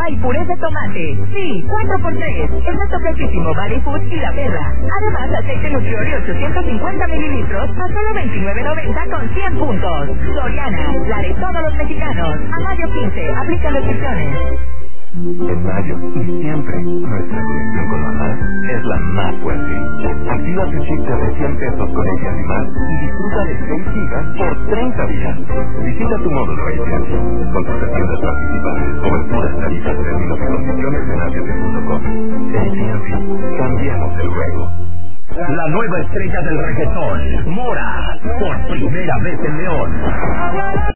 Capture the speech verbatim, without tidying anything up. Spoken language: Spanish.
y purés de tomate. Sí, cuatro por tres. El resto fresquísimo Valley Food y La Perla. Además, aceite Nutrioli ochocientos cincuenta mililitros a solo veintinueve noventa con cien puntos. Soriana, la de todos los mexicanos. A mayo quince, aplica restricciones. En mayo y siempre, nuestra conexión con mamá es la más fuerte. Activa tu chip de cien pesos con ella y más y disfruta de seis gigas por treinta días. Visita tu módulo A T and T. Consulta tiendas participantes, coberturas, tarifas, términos y condiciones en A T and T punto com. A T and T, cambiamos el juego. La nueva estrella del reggaetón, Mora, por primera vez en León.